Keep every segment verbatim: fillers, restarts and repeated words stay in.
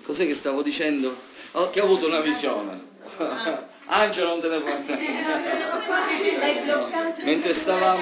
Cos'è che stavo dicendo? Oh, che ho avuto una visione. Angelo, non te ne puoi andare. Mentre stavamo...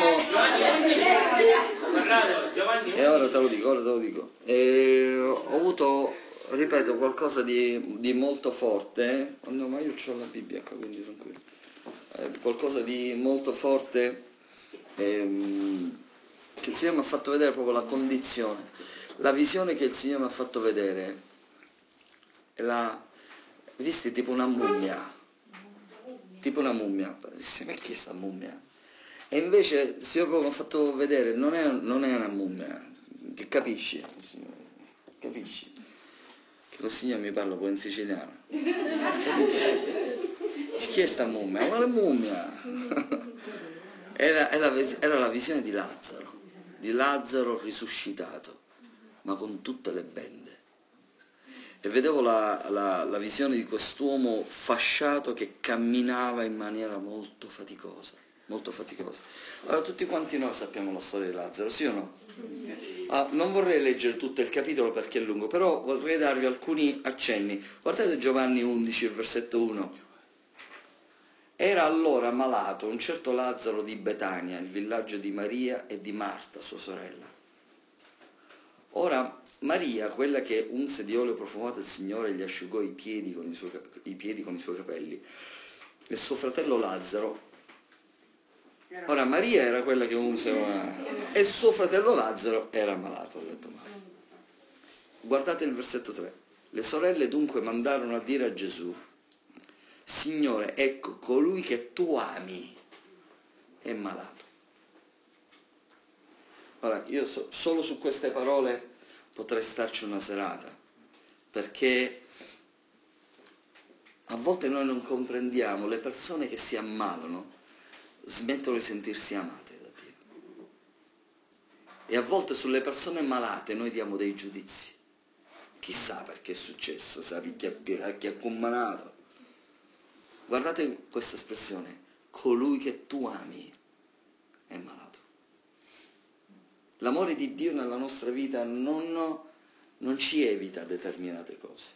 E ora te lo dico, ora te lo dico. E ho avuto, ripeto, qualcosa di, di molto forte. Oh no, ma io ho la Bibbia qua, quindi tranquillo. Eh, qualcosa di molto forte ehm, che il Signore mi ha fatto vedere, proprio la condizione. La visione che il Signore mi ha fatto vedere è la... Visti tipo una mummia. Tipo una mummia. Ma che è sta mummia? E invece il Signore proprio mi ha fatto vedere, non è, non è una mummia, che capisci? Capisci? Che lo Signore mi parla poi in siciliano. Capisci? Chi è sta mummia? Ma quale mummia? Era, era, era la visione di Lazzaro, di Lazzaro risuscitato, ma con tutte le bende. E vedevo la, la, la visione di quest'uomo fasciato che camminava in maniera molto faticosa, molto faticosa. Allora tutti quanti noi sappiamo la storia di Lazzaro, sì o no? Ah, non vorrei leggere tutto il capitolo perché è lungo, però vorrei darvi alcuni accenni. Guardate Giovanni undici, il versetto uno. Era allora malato un certo Lazzaro di Betania, il villaggio di Maria e di Marta, sua sorella. Ora Maria, quella che unse di olio profumato il Signore, gli asciugò i piedi con i suoi, i piedi con i suoi capelli, e suo fratello Lazzaro. Ora Maria era quella che unse e suo fratello Lazzaro era malato, ho detto male. Guardate il versetto tre. Le sorelle dunque mandarono a dire a Gesù: Signore, ecco, colui che tu ami è malato. Ora, io so, solo su queste parole potrei starci una serata, perché a volte noi non comprendiamo, le persone che si ammalano smettono di sentirsi amate da Dio. E a volte sulle persone malate noi diamo dei giudizi. Chissà perché è successo, sai chi ha, chi ha combinato. Guardate questa espressione, colui che tu ami è malato. L'amore di Dio nella nostra vita non, non ci evita determinate cose.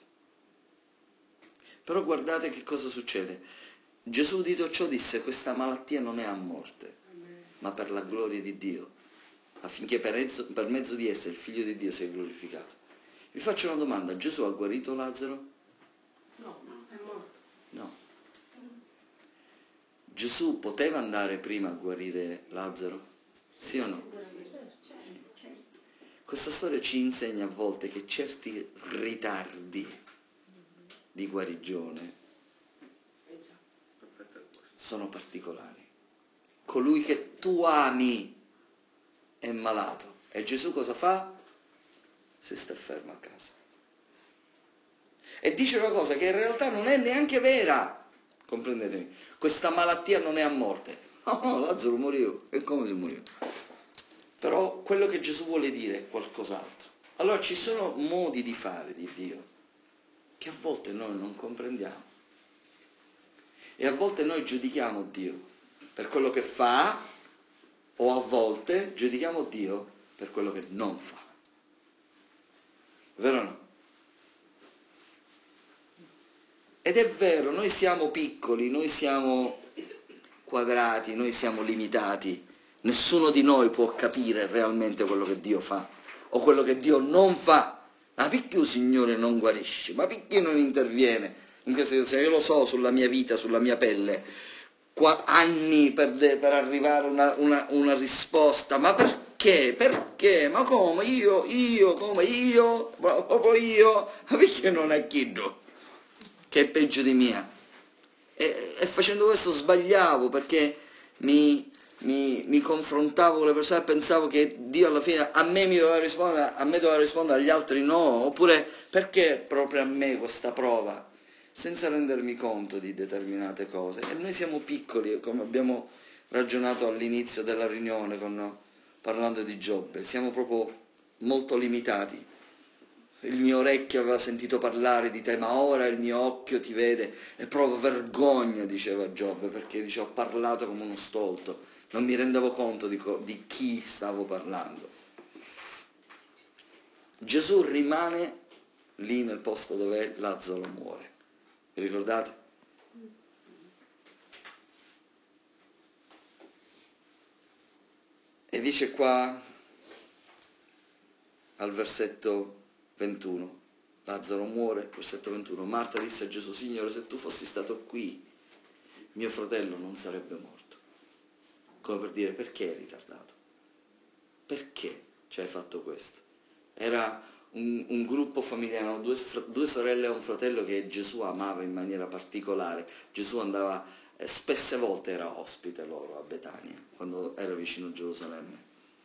Però guardate che cosa succede. Gesù udito ciò disse: questa malattia non è a morte, ma per la gloria di Dio, affinché per mezzo, per mezzo di essa il Figlio di Dio sia glorificato. Vi faccio una domanda: Gesù ha guarito Lazzaro? No, è morto. No. Gesù poteva andare prima a guarire Lazzaro? Sì o no? Sì. Questa storia ci insegna a volte che certi ritardi di guarigione sono particolari. Colui che tu ami è malato. E Gesù cosa fa? Si sta fermo a casa. E dice una cosa che in realtà non è neanche vera. Comprendetemi, questa malattia non è a morte. Oh, no, Lazzaro morì. E come si morì? Però quello che Gesù vuole dire è qualcos'altro. Allora ci sono modi di fare di Dio che a volte noi non comprendiamo. E a volte noi giudichiamo Dio per quello che fa, o a volte giudichiamo Dio per quello che non fa. Vero o no? Ed è vero, noi siamo piccoli, noi siamo quadrati, noi siamo limitati. Nessuno di noi può capire realmente quello che Dio fa o quello che Dio non fa. Ma perché il Signore non guarisce? Ma perché non interviene in questa situazione? Io lo so sulla mia vita, sulla mia pelle, qua, anni per, de, per arrivare a una, una, una risposta. Ma perché? Perché? Ma come? Io? Io? Come? Io? Ma proprio io? Ma perché non è chiedo? Che è peggio di mia. E, e facendo questo sbagliavo, perché mi, mi, mi confrontavo con le persone e pensavo che Dio alla fine a me mi doveva rispondere, a me doveva rispondere, agli altri no, oppure perché proprio a me questa prova, senza rendermi conto di determinate cose. E noi siamo piccoli, come abbiamo ragionato all'inizio della riunione con, parlando di Giobbe, siamo proprio molto limitati. Il mio orecchio aveva sentito parlare di te, ma ora il mio occhio ti vede, e provo vergogna, diceva Giobbe, perché dice, ho parlato come uno stolto, non mi rendevo conto di, co- di chi stavo parlando. Gesù rimane lì nel posto dove Lazzaro muore. Vi ricordate? E dice qua al versetto ventuno, Lazzaro muore, versetto ventuno, Marta disse a Gesù: Signore, se tu fossi stato qui, mio fratello non sarebbe morto. Come per dire, perché è ritardato? Perché ci hai fatto questo? Era un, un gruppo familiare, erano due, due sorelle e un fratello che Gesù amava in maniera particolare. Gesù andava, eh, spesse volte era ospite loro a Betania, quando era vicino a Gerusalemme.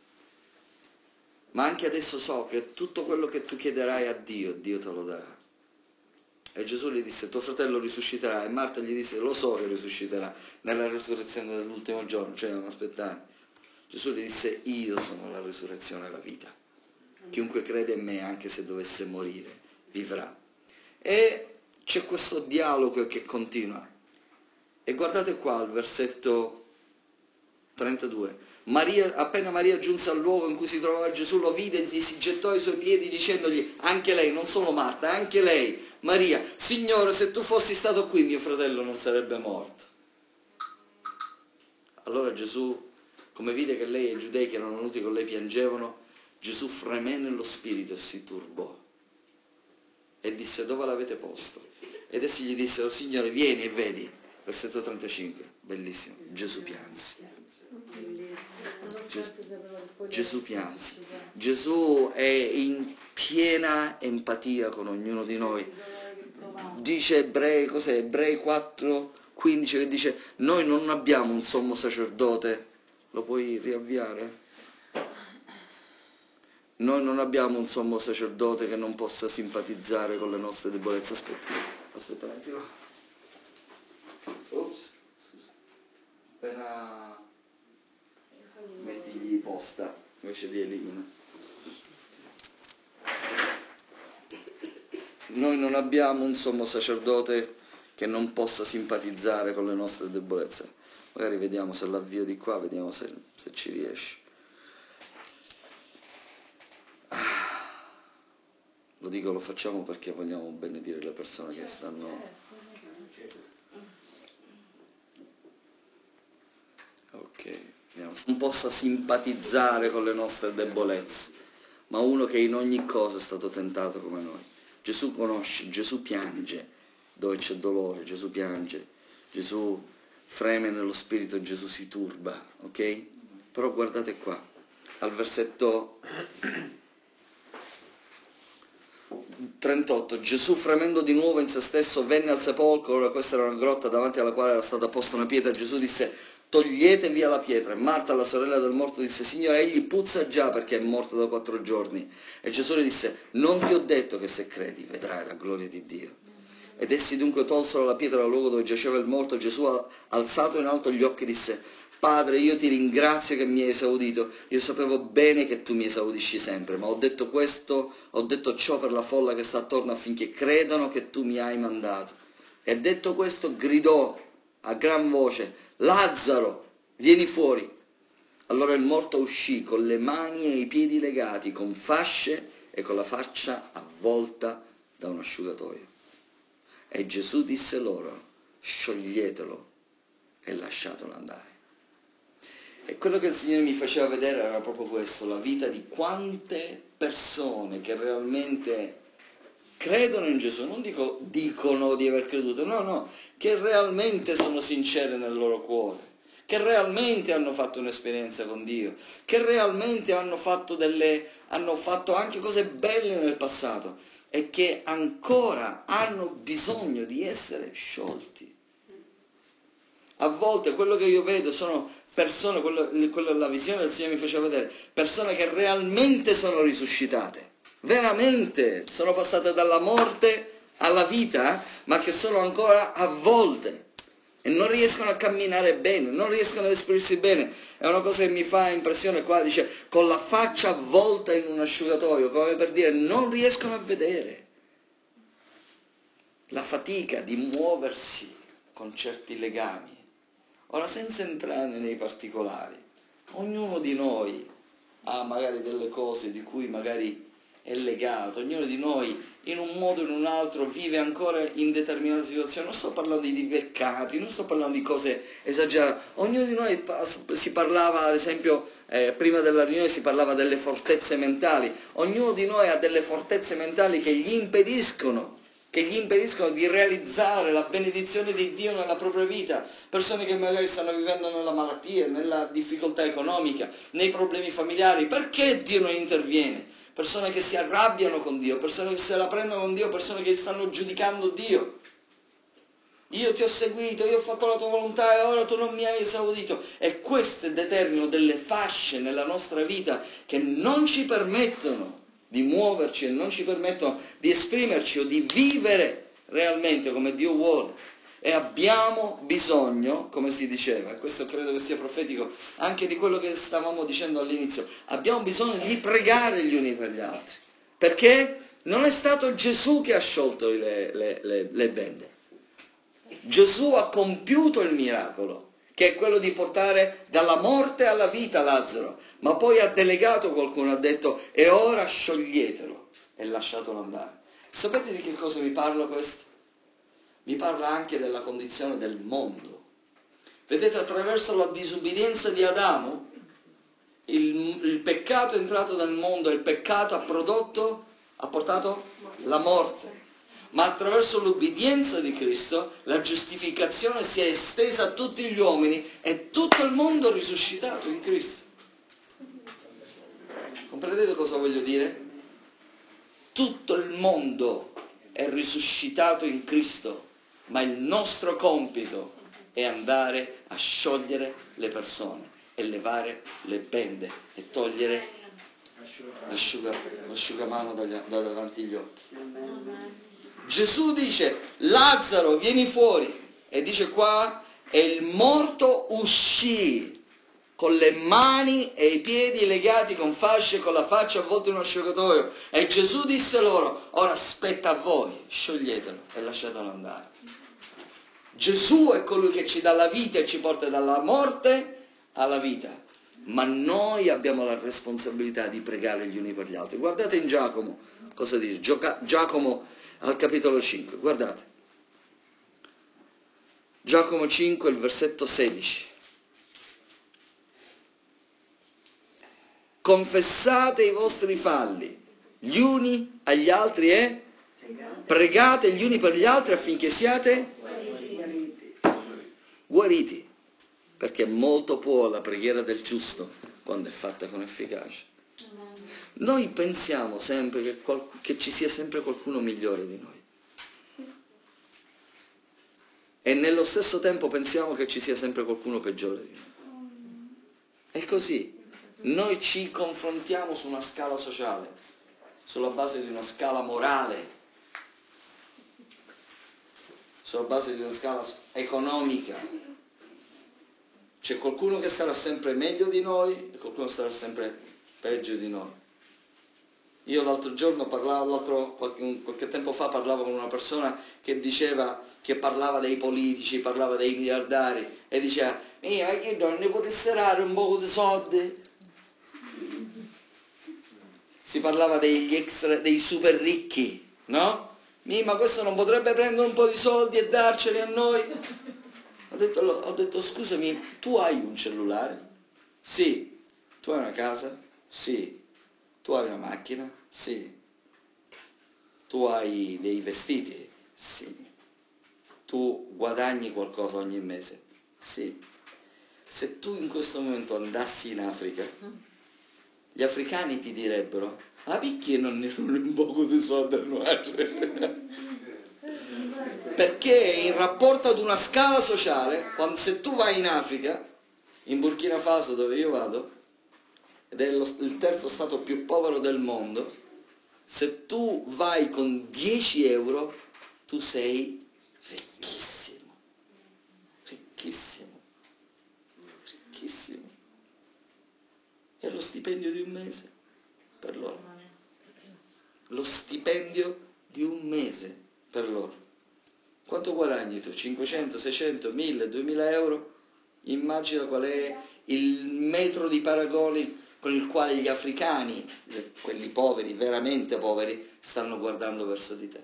Ma anche adesso so che tutto quello che tu chiederai a Dio, Dio te lo darà. E Gesù gli disse: tuo fratello risusciterà. E Marta gli disse: lo so che risusciterà nella risurrezione dell'ultimo giorno, cioè non aspettare. Gesù gli disse: io sono la risurrezione e la vita. Chiunque crede in me, anche se dovesse morire, vivrà. E c'è questo dialogo che continua. E guardate qua al versetto trentadue. Maria, appena Maria giunse al luogo in cui si trovava Gesù, lo vide e si gettò ai suoi piedi dicendogli, anche lei, non solo Marta, anche lei, Maria: Signore, se tu fossi stato qui, mio fratello non sarebbe morto. Allora Gesù, come vide che lei e i giudei che erano venuti con lei piangevano, Gesù fremé nello spirito e si turbò e disse: dove l'avete posto? Ed essi gli dissero: Signore, vieni e vedi. Versetto trentacinque, bellissimo. Gesù pianse. Gesù, Gesù pianse. Gesù è in piena empatia con ognuno di noi. Dice Ebrei, cos'è? Ebrei quattro quindici, che dice: noi non abbiamo un sommo sacerdote. Lo puoi riavviare? Noi non abbiamo un sommo sacerdote che non possa simpatizzare con le nostre debolezze. Aspetta, aspetta un attimo. Ops, scusa. Appena mettigli posta invece di elimina. Noi non abbiamo un sommo sacerdote che non possa simpatizzare con le nostre debolezze. Magari vediamo se l'avvio di qua, vediamo se, se ci riesce. Lo dico, lo facciamo perché vogliamo benedire le persone che stanno... Ok, non possa simpatizzare con le nostre debolezze, ma uno che in ogni cosa è stato tentato come noi. Gesù conosce, Gesù piange dove c'è dolore, Gesù piange, Gesù freme nello spirito, Gesù si turba, ok? Però guardate qua, al versetto trentotto, Gesù fremendo di nuovo in se stesso venne al sepolcro. Ora questa era una grotta davanti alla quale era stata posta una pietra. Gesù disse: togliete via la pietra. E Marta, la sorella del morto, disse: Signore, egli puzza già perché è morto da quattro giorni. E Gesù le disse: non ti ho detto che se credi vedrai la gloria di Dio? Ed essi dunque tolsero la pietra dal luogo dove giaceva il morto. Gesù, alzato in alto gli occhi, disse: Padre, io ti ringrazio che mi hai esaudito. Io sapevo bene che tu mi esaudisci sempre, ma ho detto questo, ho detto ciò per la folla che sta attorno, affinché credano che tu mi hai mandato. E detto questo gridò a gran voce: Lazzaro, vieni fuori. Allora il morto uscì con le mani e i piedi legati, con fasce e con la faccia avvolta da un asciugatoio. E Gesù disse loro: scioglietelo e lasciatelo andare. E quello che il Signore mi faceva vedere era proprio questo, la vita di quante persone che realmente credono in Gesù, non dico dicono di aver creduto, no, no, che realmente sono sincere nel loro cuore, che realmente hanno fatto un'esperienza con Dio, che realmente hanno fatto delle, hanno fatto anche cose belle nel passato e che ancora hanno bisogno di essere sciolti. A volte quello che io vedo sono persone, quello, quello la visione del Signore mi faceva vedere, persone che realmente sono risuscitate, veramente sono passate dalla morte alla vita, ma che sono ancora avvolte e non riescono a camminare bene, non riescono ad esprimersi bene. È una cosa che mi fa impressione qua, dice, con la faccia avvolta in un asciugatoio, come per dire, non riescono a vedere. La fatica di muoversi con certi legami. Ora, senza entrare nei particolari, ognuno di noi ha magari delle cose di cui magari è legato, ognuno di noi in un modo o in un altro vive ancora in determinate situazioni. Non sto parlando di peccati, non sto parlando di cose esagerate. Ognuno di noi si parlava, ad esempio, eh, prima della riunione si parlava delle fortezze mentali. Ognuno di noi ha delle fortezze mentali che gli impediscono, che gli impediscono di realizzare la benedizione di Dio nella propria vita. Persone che magari stanno vivendo nella malattia, nella difficoltà economica, nei problemi familiari. Perché Dio non interviene? Persone che si arrabbiano con Dio, persone che se la prendono con Dio, persone che stanno giudicando Dio. Io ti ho seguito, io ho fatto la tua volontà e ora tu non mi hai esaudito. E queste determinano delle fasce nella nostra vita che non ci permettono di muoverci e non ci permettono di esprimerci o di vivere realmente come Dio vuole. E abbiamo bisogno, come si diceva, e questo credo che sia profetico anche di quello che stavamo dicendo all'inizio, abbiamo bisogno di pregare gli uni per gli altri, perché non è stato Gesù che ha sciolto le, le, le, le bende. Gesù ha compiuto il miracolo, che è quello di portare dalla morte alla vita Lazzaro, ma poi ha delegato qualcuno, ha detto e ora scioglietelo e lasciatelo andare. Sapete di che cosa mi parla questo? Mi parla anche della condizione del mondo. Vedete, attraverso la disubbidienza di Adamo, il, il peccato è entrato nel mondo e il peccato ha prodotto, ha portato la morte. Ma attraverso l'ubbidienza di Cristo, la giustificazione si è estesa a tutti gli uomini e tutto il mondo è risuscitato in Cristo. Comprendete cosa voglio dire? Tutto il mondo è risuscitato in Cristo. Ma il nostro compito è andare a sciogliere le persone e levare le bende e togliere l'asciuga, l'asciugamano da, da davanti agli occhi. Gesù dice Lazzaro vieni fuori e dice qua e il morto uscì con le mani e i piedi legati con fasce, con la faccia avvolta in uno asciugatoio e Gesù disse loro ora spetta a voi, scioglietelo e lasciatelo andare. Gesù è colui che ci dà la vita e ci porta dalla morte alla vita, ma noi abbiamo la responsabilità di pregare gli uni per gli altri. Guardate in Giacomo, cosa dice? Giacomo al capitolo cinque, guardate. Giacomo cinque, il versetto sedici. Confessate i vostri falli gli uni agli altri e pregate gli uni per gli altri affinché siate guariti, perché molto può la preghiera del giusto quando è fatta con efficacia. Noi pensiamo sempre che, qual- che ci sia sempre qualcuno migliore di noi e nello stesso tempo pensiamo che ci sia sempre qualcuno peggiore di noi. È così. Noi ci confrontiamo su una scala sociale, sulla base di una scala morale, sulla base di una scala economica. C'è qualcuno che sarà sempre meglio di noi e qualcuno che sarà sempre peggio di noi. Io l'altro giorno parlavo, l'altro, qualche, qualche tempo fa parlavo con una persona che diceva, che parlava dei politici, parlava dei miliardari e diceva, ma che donne potesse dare un po' di soldi? Si parlava degli extra, dei super ricchi, no? Ma questo non potrebbe prendere un po' di soldi e darceli a noi? Ho detto, ho detto, scusami, tu hai un cellulare? Sì. Tu hai una casa? Sì. Tu hai una macchina? Sì. Tu hai dei vestiti? Sì. Tu guadagni qualcosa ogni mese? Sì. Se tu in questo momento andassi in Africa, gli africani ti direbbero, ah perché non ne sono un poco di soldi annuali? Perché in rapporto ad una scala sociale, quando, se tu vai in Africa, in Burkina Faso dove io vado, ed è lo, il terzo stato più povero del mondo, se tu vai con dieci euro, tu sei ricchissimo, ricchissimo, ricchissimo. È lo stipendio di un mese per loro. Lo stipendio di un mese per loro. Quanto guadagni tu? cinquecento, seicento, mille, duemila euro? Immagina qual è il metro di paragone, con il quale gli africani, quelli poveri, veramente poveri, stanno guardando verso di te.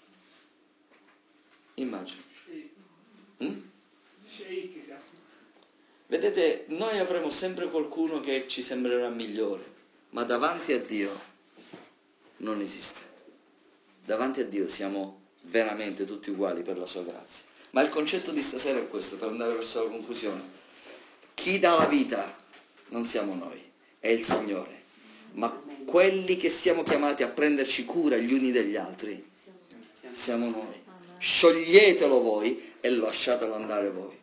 Immagina. Mm? Vedete, noi avremo sempre qualcuno che ci sembrerà migliore, ma davanti a Dio non esiste. Davanti a Dio siamo veramente tutti uguali per la sua grazia. Ma il concetto di stasera è questo, per andare verso la conclusione. Chi dà la vita non siamo noi, è il Signore. Ma quelli che siamo chiamati a prenderci cura gli uni degli altri siamo noi. Scioglietelo voi e lasciatelo andare voi.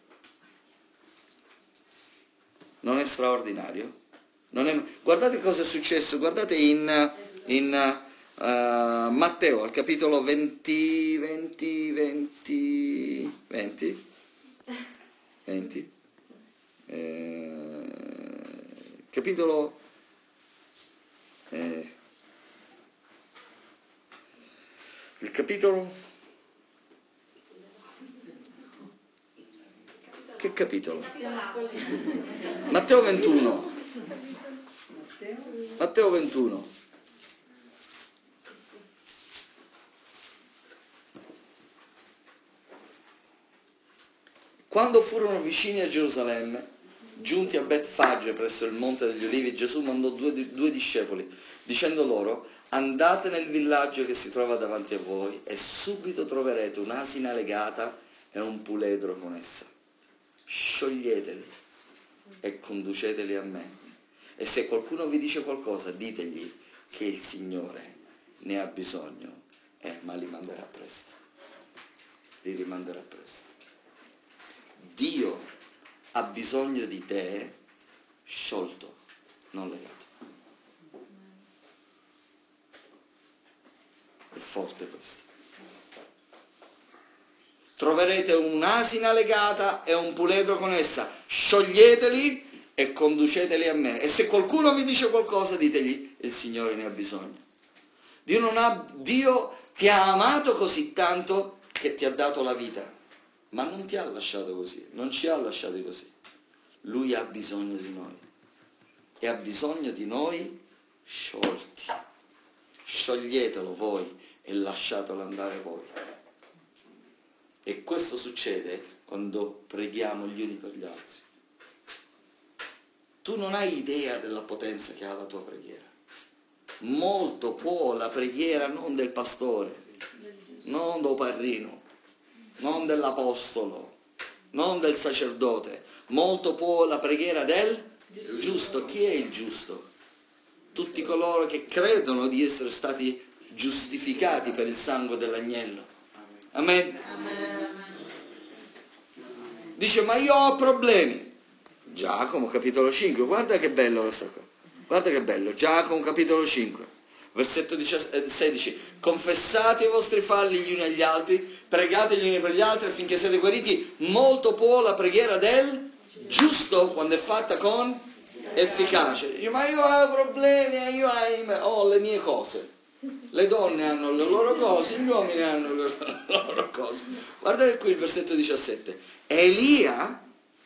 Non è straordinario? Non è... Guardate cosa è successo, guardate in, in uh, Matteo, al capitolo venti, venti, venti, venti, venti, eh, capitolo, eh, il capitolo, che capitolo? Matteo ventuno. Matteo ventuno. Quando furono vicini a Gerusalemme, giunti a Betfage presso il Monte degli Olivi, Gesù mandò due, due discepoli, dicendo loro: andate nel villaggio che si trova davanti a voi e subito troverete un'asina legata e un puledro con essa. Scioglieteli e conduceteli a me. E se qualcuno vi dice qualcosa, ditegli che il Signore ne ha bisogno, eh, ma li manderà presto. Li rimanderà presto. Dio ha bisogno di te sciolto, non legato. È forte questo. Troverete un'asina legata e un puledro con essa. Scioglieteli e conduceteli a me. E se qualcuno vi dice qualcosa, ditegli: il Signore ne ha bisogno. Dio, non ha, Dio ti ha amato così tanto che ti ha dato la vita. Ma non ti ha lasciato così, non ci ha lasciati così. Lui ha bisogno di noi. E ha bisogno di noi sciolti. Scioglietelo voi e lasciatelo andare voi. E questo succede quando preghiamo gli uni per gli altri. Tu non hai idea della potenza che ha la tua preghiera. Molto può la preghiera non del pastore, non del parrino, non dell'apostolo, non del sacerdote. Molto può la preghiera del giusto. Chi è il giusto? Tutti coloro che credono di essere stati giustificati per il sangue dell'agnello. Amen. Amen. Dice: ma io ho problemi. Giacomo capitolo cinque, guarda che bello questa cosa. Guarda che bello, Giacomo capitolo cinque, versetto sedici. Confessate i vostri falli gli uni agli altri, pregate gli uni per gli altri affinché siate guariti. Molto può la preghiera del giusto quando è fatta con efficacia. Dice: ma io ho problemi, io ho le mie cose. Le donne hanno le loro cose, gli uomini hanno le loro cose. Guardate qui il versetto diciassette. Elia,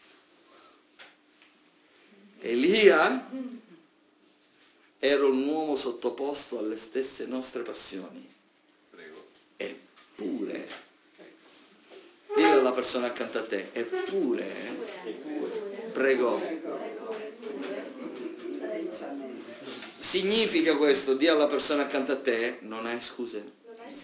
Elia era un uomo sottoposto alle stesse nostre passioni. Prego. Eppure, dillo alla persona accanto a te, eppure, pregò. Significa questo, di alla persona accanto a te, non hai scuse.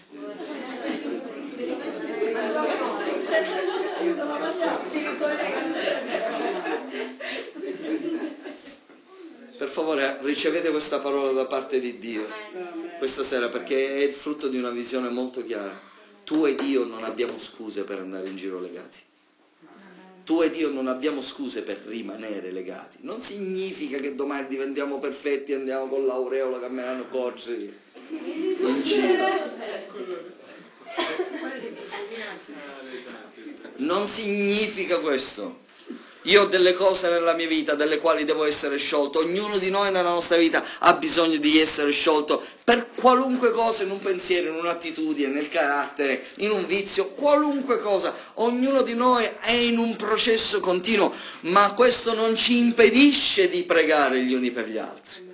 Per favore, ricevete questa parola da parte di Dio questa sera, perché è il frutto di una visione molto chiara. Tu ed io non abbiamo scuse per andare in giro legati. Tu ed io non abbiamo scuse per rimanere legati. Non significa che domani diventiamo perfetti e andiamo con l'aureola camminando corsi in giro. Non significa questo. Io ho delle cose nella mia vita delle quali devo essere sciolto. Ognuno di noi nella nostra vita ha bisogno di essere sciolto per qualunque cosa, in un pensiero, in un'attitudine, nel carattere, in un vizio, qualunque cosa. Ognuno di noi è in un processo continuo, ma questo non ci impedisce di pregare gli uni per gli altri.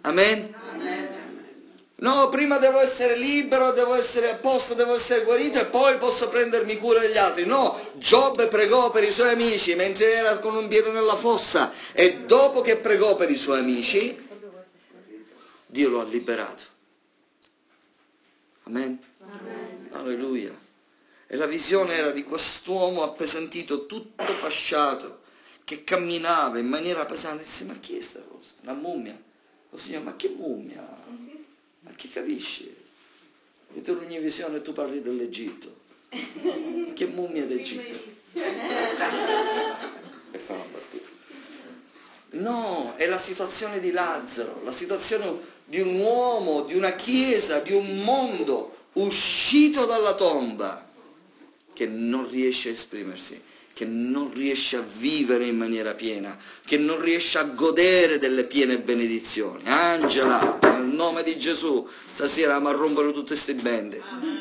Amen? No, prima devo essere libero, devo essere a posto, devo essere guarito e poi posso prendermi cura degli altri. No, Giobbe pregò per i suoi amici mentre era con un piede nella fossa e dopo che pregò per i suoi amici, Dio lo ha liberato. Amen? Amen. Alleluia. E la visione era di quest'uomo appesantito, tutto fasciato, che camminava in maniera pesante. Disse, ma chi è sta cosa? Una mummia. O Signore, ma che mummia? Ma chi capisci? Io ti ogni visione e tu parli dell'Egitto. Che mummia d'Egitto? E fa una battuta. No, è la situazione di Lazzaro, la situazione di un uomo, di una chiesa, di un mondo uscito dalla tomba, che non riesce a esprimersi, che non riesce a vivere in maniera piena, che non riesce a godere delle piene benedizioni. Angela, nel nome di Gesù, stasera mi rompere tutte queste bende.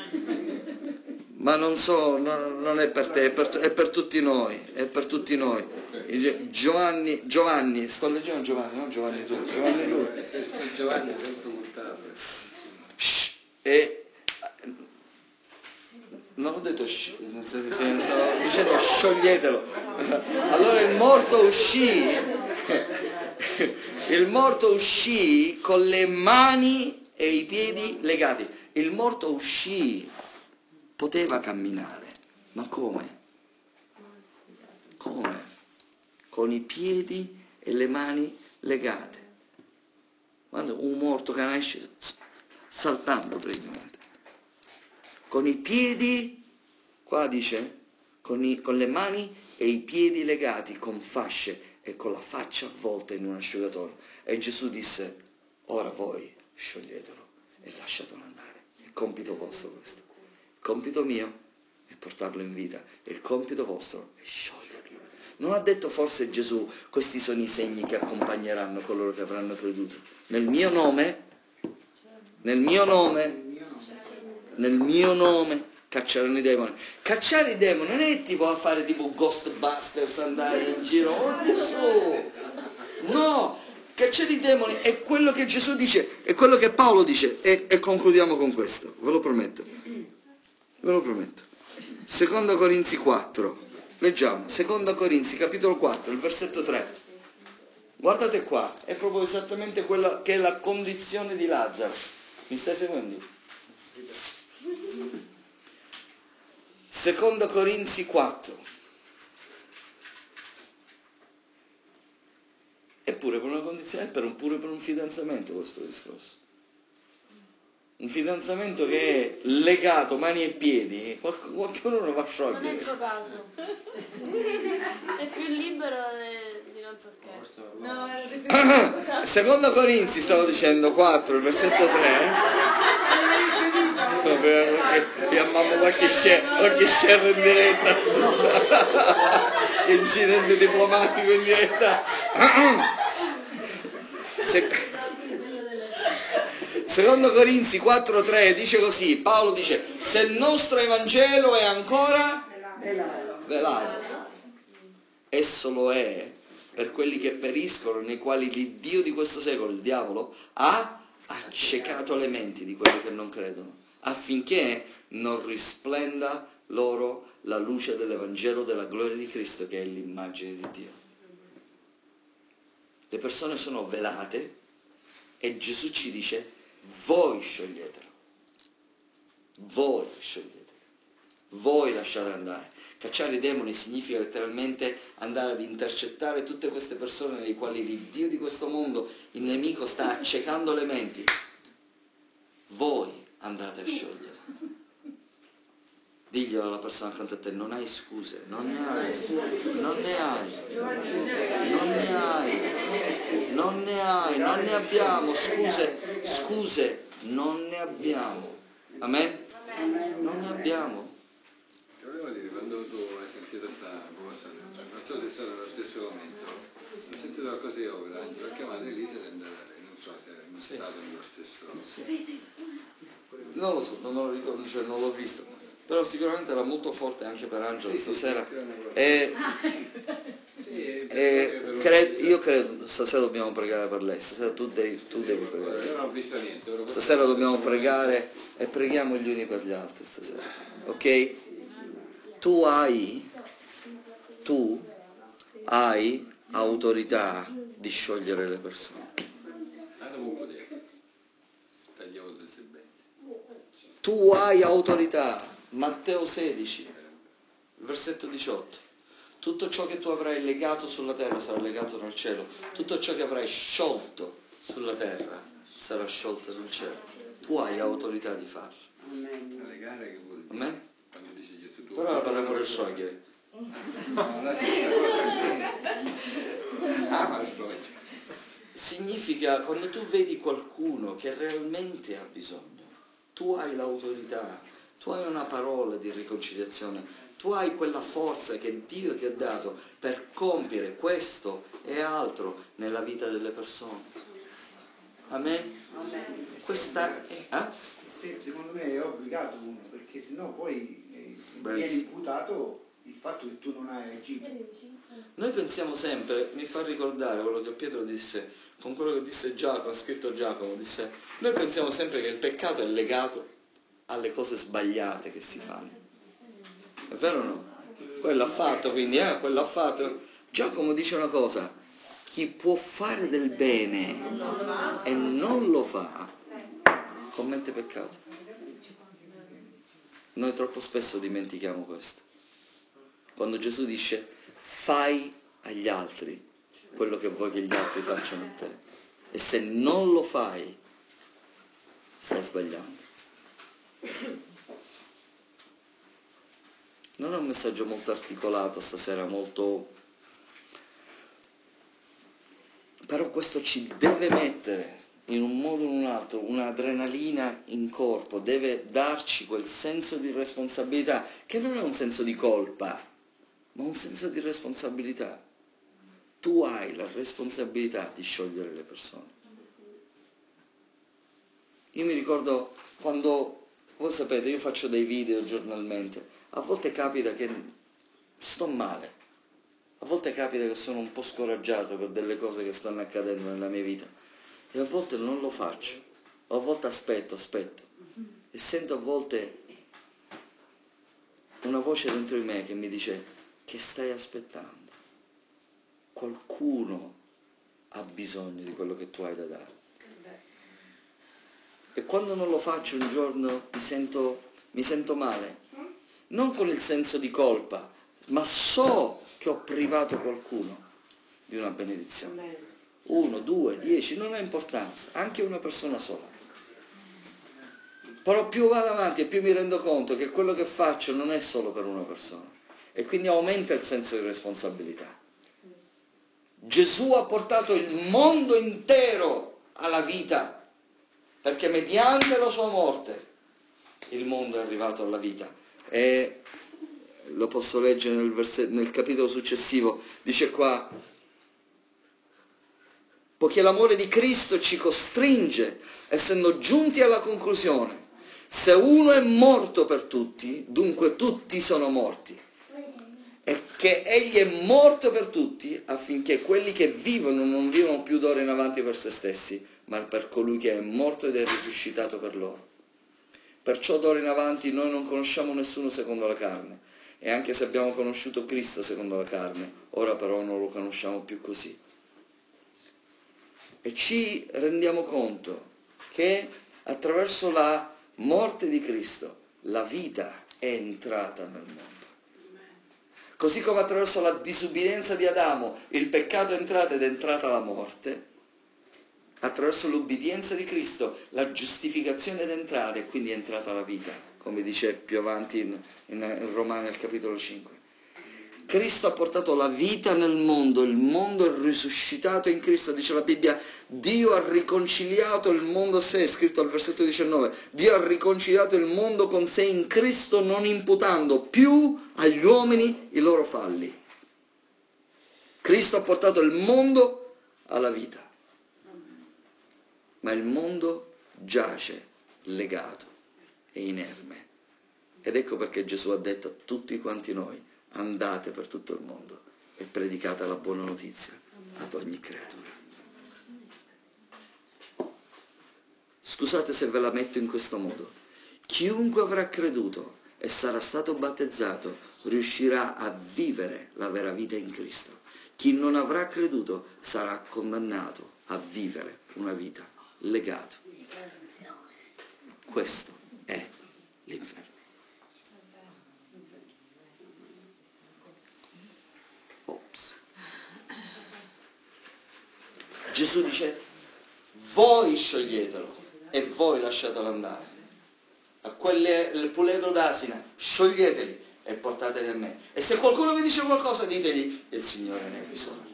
Ma non so, no, non è per te, è per, è per tutti noi, è per tutti noi. Giovanni, Giovanni, sto leggendo Giovanni, non Giovanni tu, Giovanni lui. Giovanni è sempre buttato. E non ho detto shh, nel senso, stavo dicendo scioglietelo. Allora il morto uscì, il morto uscì con le mani e i piedi legati. Il morto uscì, poteva camminare, ma come? Come? Con i piedi e le mani legate. Quando un morto che nasce saltando praticamente. Con i piedi, qua dice, con, i, con le mani e i piedi legati con fasce e con la faccia avvolta in un asciugatoio. E Gesù disse, ora voi scioglietelo e lasciatelo andare. È compito vostro questo. Il compito mio è portarlo in vita e il compito vostro è scioglierlo. Non ha detto forse Gesù, questi sono i segni che accompagneranno coloro che avranno creduto. Nel mio nome, nel mio nome, nel mio nome cacceranno i demoni. Cacciare i demoni non è tipo a fare tipo Ghostbusters, andare in giro, oh Gesù! No, cacciare i demoni è quello che Gesù dice, è quello che Paolo dice, e, e concludiamo con questo, ve lo prometto, ve lo prometto. Seconda Corinzi quattro, leggiamo, Seconda Corinzi capitolo quattro, il versetto tre. Guardate qua, è proprio esattamente quella che è la condizione di Lazzaro. Mi stai seguendo? Seconda Corinzi quattro. Eppure per una condizione, per un, pure per un fidanzamento questo discorso. Un fidanzamento che è legato mani e piedi, qualcuno lo va a sciogliere. Non è il suo caso. È più libero di non sofferre. No, era di Seconda Corinzi stavo dicendo quattro, il versetto tre. E mamma qualche scena, qualche scena in diretta. Incidente diplomatico in diretta. Se... Secondo Corinzi quattro tre dice così, Paolo dice, se il nostro Evangelo è ancora velato, esso lo è per quelli che periscono, nei quali l'Iddio di questo secolo, il diavolo, ha accecato le menti di quelli che non credono, affinché non risplenda loro la luce dell'Evangelo della gloria di Cristo, che è l'immagine di Dio. Le persone sono velate e Gesù ci dice, voi scioglietelo, voi scioglietelo, voi lasciate andare. Cacciare i demoni significa letteralmente andare ad intercettare tutte queste persone nei quali l'Iddio di questo mondo, il nemico, sta accecando le menti. Voi andate a sciogliere. Diglielo alla persona accanto a te, non hai scuse, non ne hai, non ne hai, non ne hai, non ne hai, non ne abbiamo, scuse, scuse, non ne abbiamo. Amen? Non ne abbiamo. Volevo dire, quando tu hai sentito questa cosa, non so se è stato nello stesso momento, ho sentito qualcosa di opera, Angelo, ho chiamato Elisa e non so se è stato nello stesso. Non lo so, non me lo ricordo, cioè non l'ho visto. Però sicuramente era molto forte anche per Angelo Sì, sì, stasera. sì, sì. E, Sì, e per- cre- io credo stasera dobbiamo pregare per lei, stasera tu devi, tu devi pregare. Io non ho visto niente. ora questo Stasera è lo dobbiamo stesso pregare e preghiamo gli uni per gli altri stasera. Ok? Tu hai, tu hai autorità di sciogliere le persone. momento. Ah, dopo un po' di tagliamo del serbente. Tu hai autorità. Matteo sedici, versetto diciotto. Tutto ciò che tu avrai legato sulla terra sarà legato nel cielo. Tutto ciò che avrai sciolto sulla terra sarà sciolto nel cielo. Tu hai autorità di farlo. A legare che vuol dire? Amen? Quando dice Gesù tu. Però parliamo del sciogliere. No, la stessa cosa. Ah, ma sciogliere. Significa quando tu vedi qualcuno che realmente ha bisogno, tu hai l'autorità, tu hai una parola di riconciliazione, tu hai quella forza che Dio ti ha dato per compiere questo e altro nella vita delle persone. Amen? Questa è... eh? Se- secondo me è obbligato uno, perché sennò poi eh, viene Bravissimo. imputato il fatto che tu non hai agito. Noi pensiamo sempre, mi fa ricordare quello che Pietro disse, con quello che disse Giacomo, ha scritto Giacomo, disse, noi pensiamo sempre che il peccato è legato alle cose sbagliate che si fanno. È vero o no? Quello ha fatto, quindi, eh, quello ha fatto. Giacomo dice una cosa, chi può fare del bene e non lo fa, commette peccato. Noi troppo spesso dimentichiamo questo. Quando Gesù dice, fai agli altri quello che vuoi che gli altri facciano a te. E se non lo fai, stai sbagliando. Non è un messaggio molto articolato stasera, molto... Però questo ci deve mettere, in un modo o in un altro, un'adrenalina in corpo, deve darci quel senso di responsabilità, che non è un senso di colpa, ma un senso di responsabilità. Tu hai la responsabilità di sciogliere le persone. Io mi ricordo quando, voi sapete, io faccio dei video giornalmente, a volte capita che sto male, a volte capita che sono un po' scoraggiato per delle cose che stanno accadendo nella mia vita e a volte non lo faccio, a volte aspetto, aspetto e sento a volte una voce dentro di me che mi dice che stai aspettando? Qualcuno ha bisogno di quello che tu hai da dare. E quando non lo faccio un giorno mi sento, mi sento male, non con il senso di colpa, ma so che ho privato qualcuno di una benedizione. Uno, due, dieci, non ha importanza, anche una persona sola. Però più vado avanti e più mi rendo conto che quello che faccio non è solo per una persona. E quindi aumenta il senso di responsabilità. Gesù ha portato il mondo intero alla vita, perché mediante la sua morte il mondo è arrivato alla vita. E lo posso leggere nel, verset- nel capitolo successivo, dice qua, poiché l'amore di Cristo ci costringe, essendo giunti alla conclusione, se uno è morto per tutti, dunque tutti sono morti. E che egli è morto per tutti affinché quelli che vivono non vivano più d'ora in avanti per se stessi, ma per colui che è morto ed è risuscitato per loro. Perciò d'ora in avanti noi non conosciamo nessuno secondo la carne, e anche se abbiamo conosciuto Cristo secondo la carne, ora però non lo conosciamo più così. E ci rendiamo conto che attraverso la morte di Cristo la vita è entrata nel mondo. Così come attraverso la disubbidienza di Adamo il peccato è entrato ed è entrata la morte, attraverso l'obbedienza di Cristo la giustificazione è entrata e quindi è entrata la vita, come dice più avanti in, in, in Romani al capitolo cinque. Cristo ha portato la vita nel mondo, il mondo è risuscitato in Cristo, dice la Bibbia, Dio ha riconciliato il mondo a sé, scritto al versetto diciannove, Dio ha riconciliato il mondo con sé in Cristo non imputando più agli uomini i loro falli. Cristo ha portato il mondo alla vita, ma il mondo giace legato e inerme. Ed ecco perché Gesù ha detto a tutti quanti noi: andate per tutto il mondo e predicate la buona notizia ad ogni creatura. Scusate se ve la metto in questo modo. Chiunque avrà creduto e sarà stato battezzato riuscirà a vivere la vera vita in Cristo. Chi non avrà creduto sarà condannato a vivere una vita legato. Questo è l'inferno. Ops. Gesù dice: voi scioglietelo e voi lasciatelo andare. A quelle, il puledro d'asina, scioglieteli e portateli a me. E se qualcuno vi dice qualcosa, ditegli: il Signore ne ha bisogno.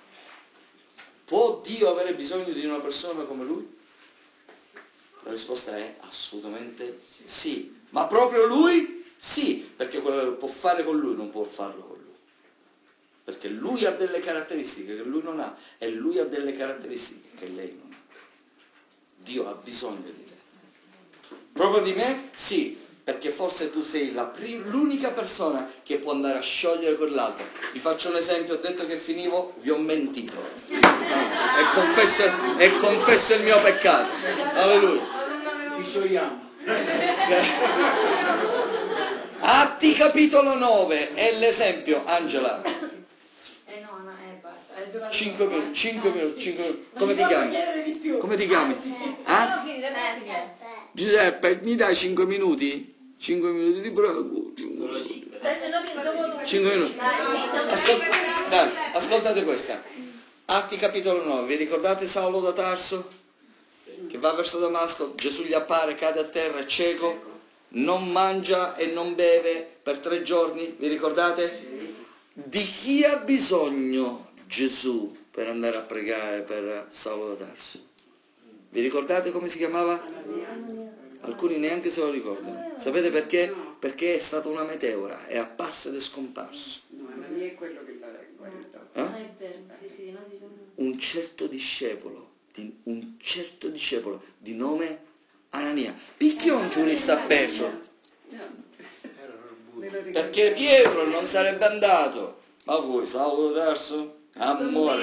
Può Dio avere bisogno di una persona come Lui? La risposta è assolutamente sì. Ma proprio Lui? Sì, perché quello che può fare con Lui non può farlo con Lui. Perché Lui ha delle caratteristiche che Lui non ha e Lui ha delle caratteristiche che lei non ha. Dio ha bisogno di te. Proprio di me? Sì, perché forse tu sei la prim- l'unica persona che può andare a sciogliere quell'altro. Vi faccio un esempio: ho detto che finivo, vi ho mentito. E confesso, e confesso il mio peccato. Alleluia. Ti sciogliamo. Atti capitolo nove è l'esempio, Angela. Eh no, no, eh basta. È durato cinque troppo, minuti, eh. cinque Eh, minuti, sì. cinque minuti. Non Come ti ti posso chiami? chiedere di più. Come ti chiami? Ah, sì. Eh? finire, finire. Giuseppe, mi dai cinque minuti? cinque minuti di bravo. Adesso noi vinciamo tu. cinque minuti. Ascolta, dai, ascoltate questa. Atti capitolo nove, vi ricordate Saulo da Tarso? Che va verso Damasco, Gesù gli appare, cade a terra, è cieco, non mangia e non beve per tre giorni, vi ricordate? Di chi ha bisogno Gesù per andare a pregare per Saulo da Tarso? Vi ricordate come si chiamava? Alcuni neanche se lo ricordano. Sapete perché? Perché è stata una meteora, è apparso ed è scomparso. No, ma lì è quello che l'ha guarito. Eh? Ah, è vero, sì, sì, no, diciamo. Un certo discepolo, di, un certo discepolo di nome Anania. Picchio un giurista appeso, Me lo ricordo. perché Pietro non sarebbe andato. Ma voi, Saulo da Tarso? Amore.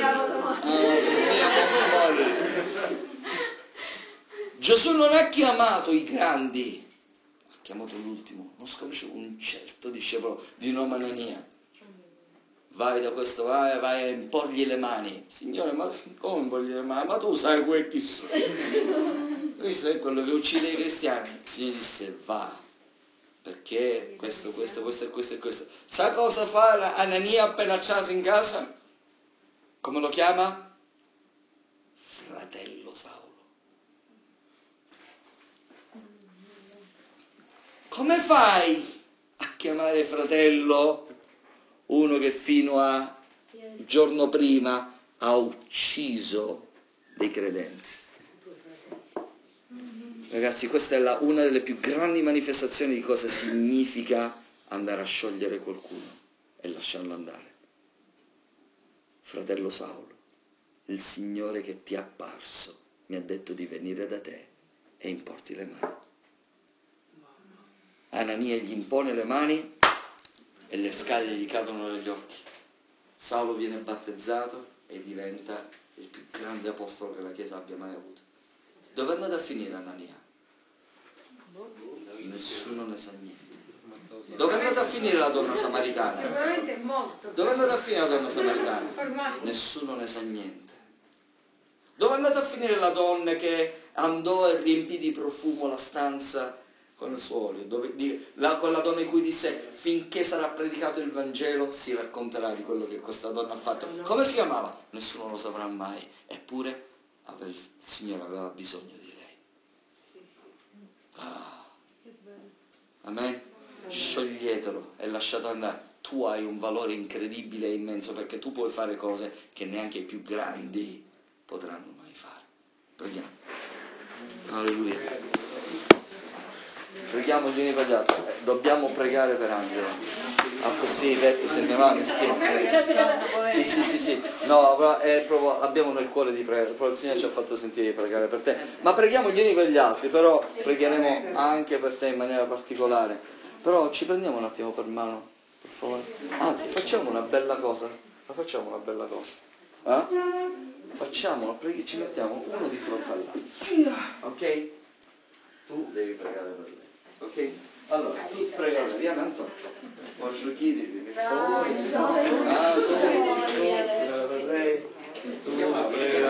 Amore. Gesù non ha chiamato i grandi, ha chiamato l'ultimo, non sconosciuto, un certo discepolo di nome Anania. Vai da questo, vai, vai a imporgli le mani. Signore, ma come imporgli le mani? Ma tu sai quel chi sono. Questo è quello che uccide i cristiani. Il Signore disse: va, perché questo, questo, questo e questo e questo. Sa cosa fa Anania appena acceso in casa? Come lo chiama? Fratello Saulo. Come fai a chiamare fratello uno che fino a il giorno prima ha ucciso dei credenti? Ragazzi, questa è la, una delle più grandi manifestazioni di cosa significa andare a sciogliere qualcuno e lasciarlo andare. Fratello Saulo, il Signore che ti è apparso mi ha detto di venire da te e importi le mani. Anania gli impone le mani e le scaglie gli cadono dagli occhi. Saulo viene battezzato e diventa il più grande apostolo che la Chiesa abbia mai avuto. Dove è andato a finire Anania? Nessuno ne sa niente. Dove è andata a finire la donna samaritana? Sicuramente è morto. Dove è andata a finire la donna samaritana? Ormai. Nessuno ne sa niente. Dove è andata a finire la donna che andò e riempì di profumo la stanza con il suo olio? Dove, di, la, quella donna in cui disse: finché sarà predicato il Vangelo si racconterà di quello che questa donna ha fatto. Come si chiamava? Nessuno lo saprà mai. Eppure il Signore aveva bisogno di lei. Ah. Amen. Scioglietelo e lasciatelo andare. Tu hai un valore incredibile e immenso, perché tu puoi fare cose che neanche i più grandi potranno mai fare. Preghiamo. Alleluia. Preghiamo gli uni per gli altri. Eh, dobbiamo pregare per Angela. Ah, così i vecchi se ne vanno, scherzi. Sì, sì, sì, sì. No, però è proprio, abbiamo nel cuore di pregare. Però il Signore ci ha fatto sentire di pregare per te. Ma preghiamo gli uni per gli altri, però pregheremo anche per te in maniera particolare. Però ci prendiamo un attimo per mano, per favore. Anzi, facciamo una bella cosa. La facciamo una bella cosa. Eh? Facciamolo, perché ci mettiamo uno di fronte all'altro. Ok? Tu devi pregare per lei. Ok? Allora, tu prega per lei. Vieni Antonio. Posso chiedere, vieni fuori. Ah, tu, tu prega per lei. Tu prega.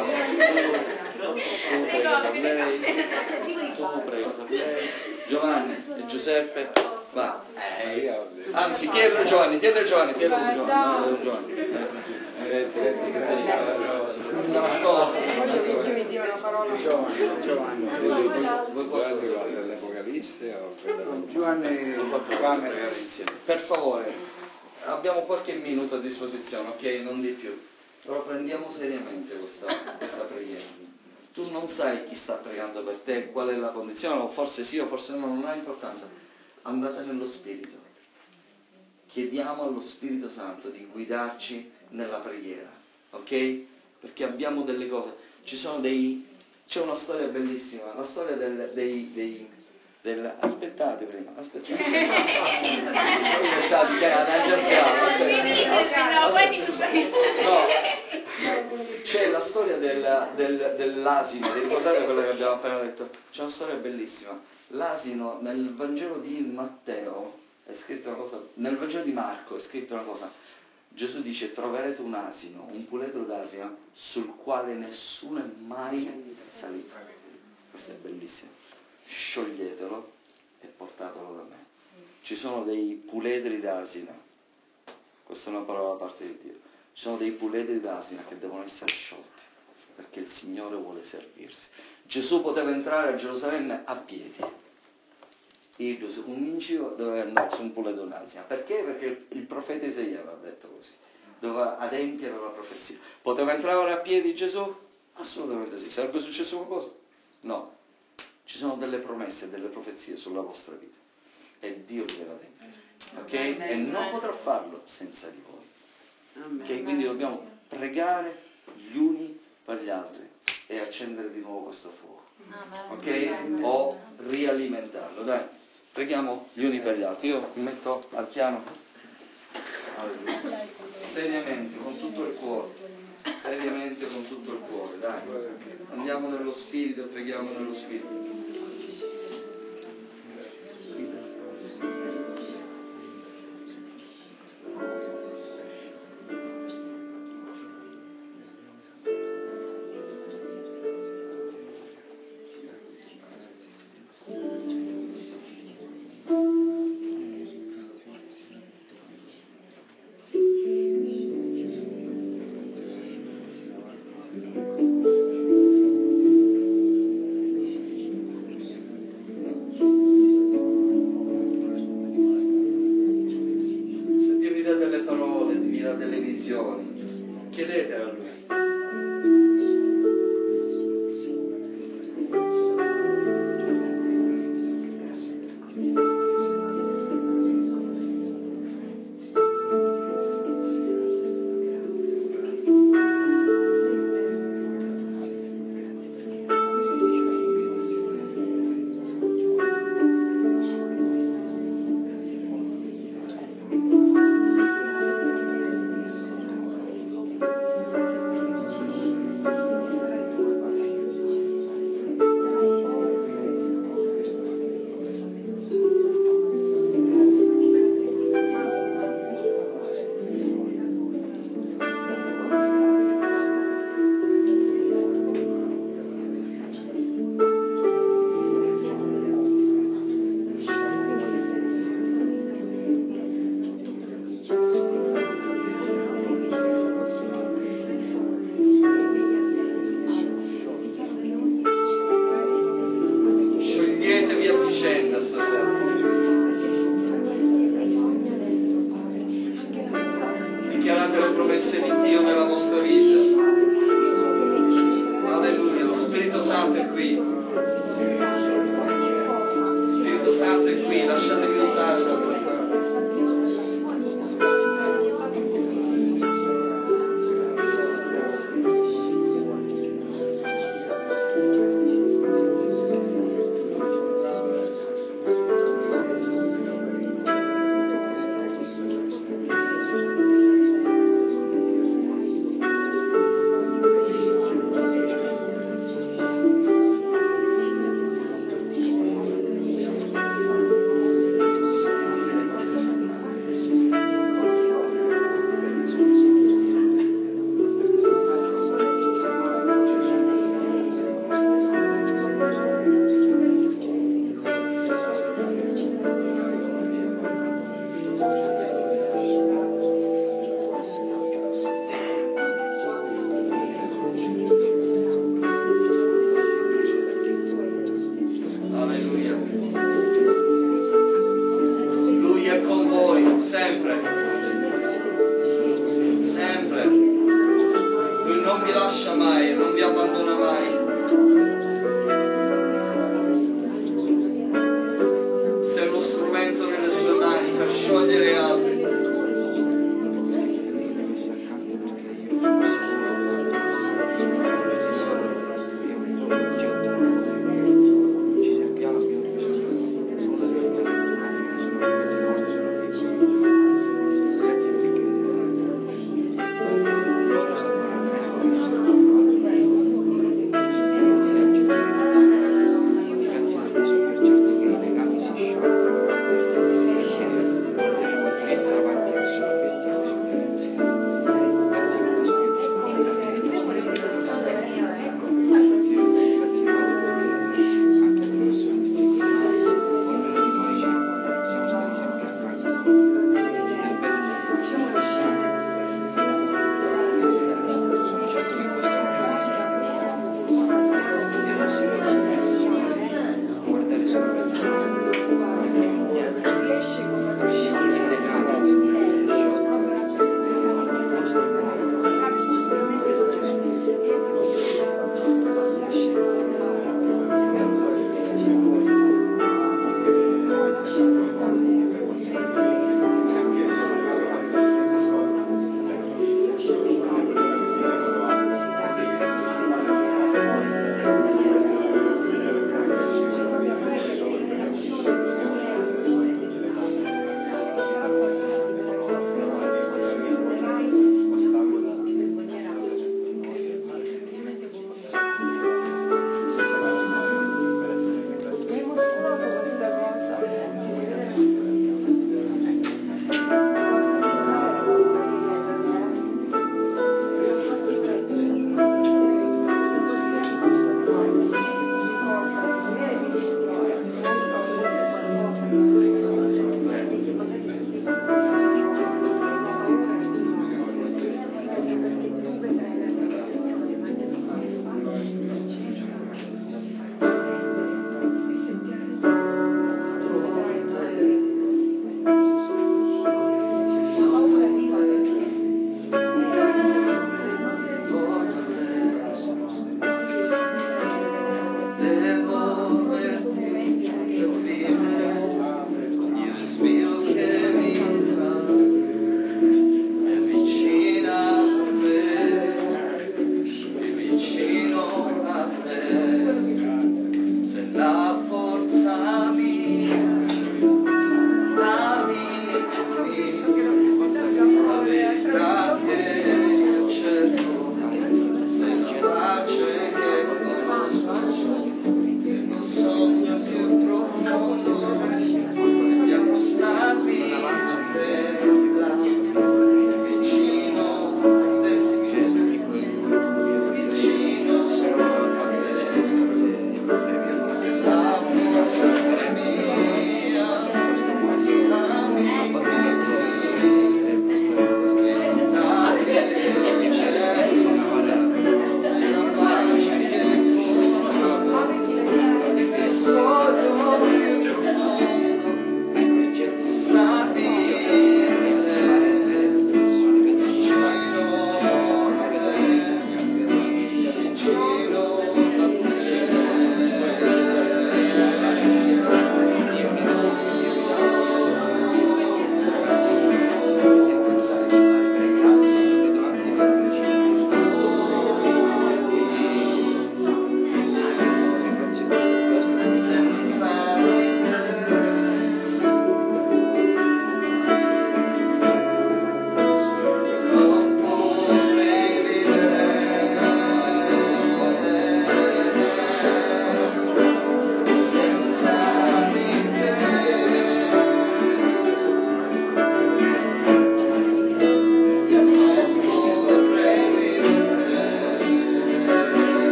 Tu prega per lei. Tu prega per lei. Giovanni e Giuseppe. Va. Anzi, chiedere Giovanni, chiedere Giovanni, chiedere Giovanni. Giovanni. Io mi dia una parola. Giovanni, Giovanni. Guardi, guarda l'Apocalisse o quella Giovanni, Camera. Per favore, abbiamo qualche minuto a disposizione, ok? Non di più. Però prendiamo seriamente questa, questa preghiera. Tu non sai chi sta pregando per te, qual è la condizione, o forse sì o forse no, non ha importanza. Andate nello Spirito. Chiediamo allo Spirito Santo di guidarci nella preghiera, ok? Perché abbiamo delle cose, ci sono dei, c'è una storia bellissima, la storia del, dei, dei, del, aspettate prima, aspettate, ciao, no, c'è la storia del, del, dell'asino, vi ricordate quello che abbiamo appena detto? C'è una storia bellissima, l'asino nel Vangelo di Matteo è scritto una cosa, nel Vangelo di Marco è scritto una cosa. Gesù dice: troverete un asino, un puledro d'asino sul quale nessuno è mai salito. Questo è bellissimo. Scioglietelo e portatelo da me. Ci sono dei puledri d'asina, questa è una parola da parte di Dio, ci sono dei puledri d'asina che devono essere sciolti perché il Signore vuole servirsi. Gesù poteva entrare a Gerusalemme a piedi. Io Gesù comincio doveva andare su un puledro d'asina. Perché? Perché il profeta Isaia aveva detto così. Doveva adempiere la profezia. Poteva entrare a piedi Gesù? Assolutamente sì. Sarebbe successo qualcosa? No. Ci sono delle promesse, delle profezie sulla vostra vita. E Dio li deve adempiere. Ok? E non potrà farlo senza di voi. Ok? Quindi dobbiamo pregare gli uni per gli altri e accendere di nuovo questo fuoco. Ok? O rialimentarlo. Dai. Preghiamo gli uni per gli altri. Io mi metto al piano seriamente, con tutto il cuore, seriamente con tutto il cuore, dai. Andiamo nello Spirito, preghiamo nello Spirito.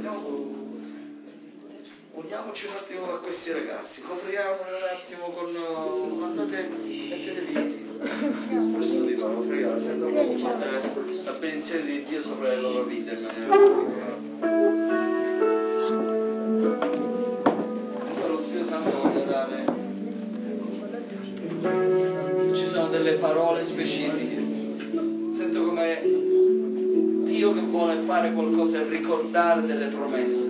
Vogliamo... Uniamoci un attimo a questi ragazzi, copriamoli un attimo con... Andate, mettetevi verso di loro, pregate, sento un po' la benedizione di Dio sopra le loro vite in maniera particolare. Sento lo Spirito Santo voglia dare... Ci sono delle parole specifiche. Sento come Dio che vuole fare qualcosa e ricordare delle promesse.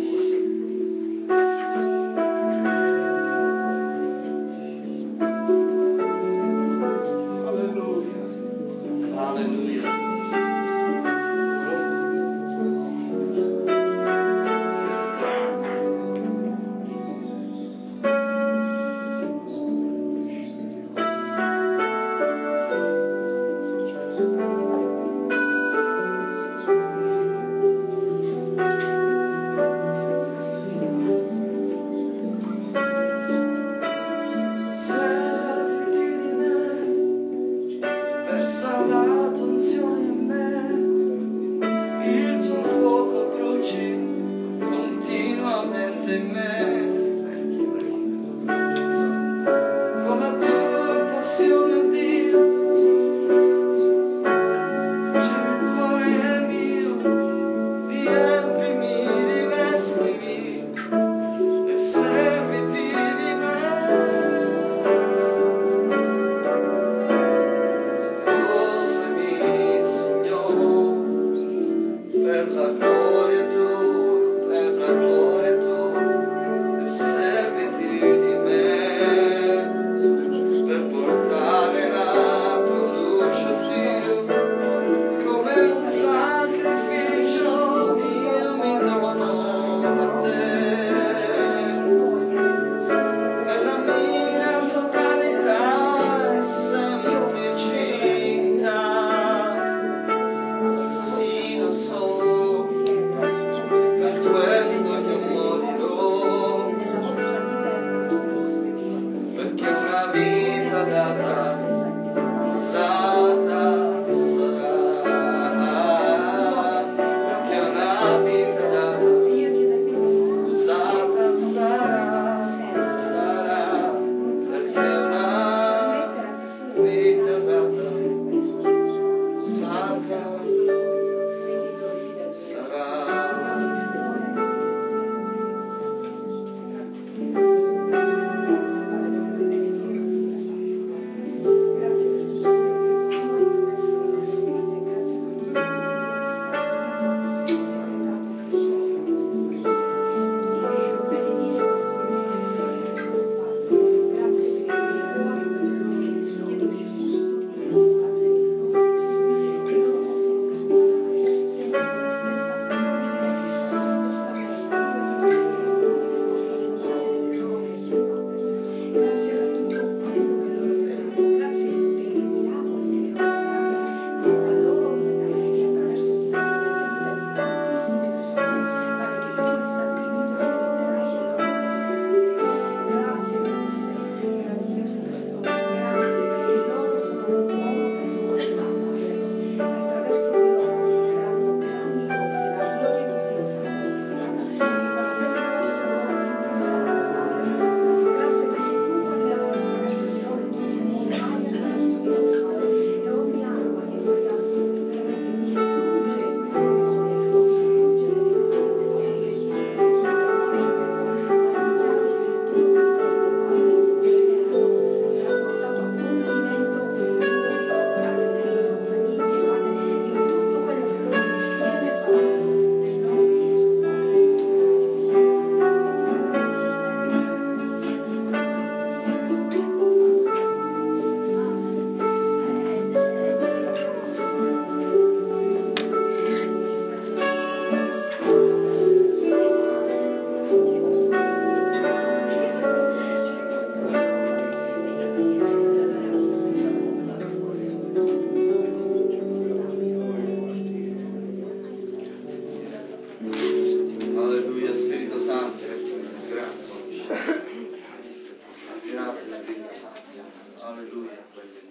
Alleluia.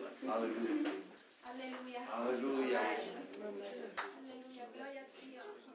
Alleluia. Alleluia. Alleluia, gloria a Dio.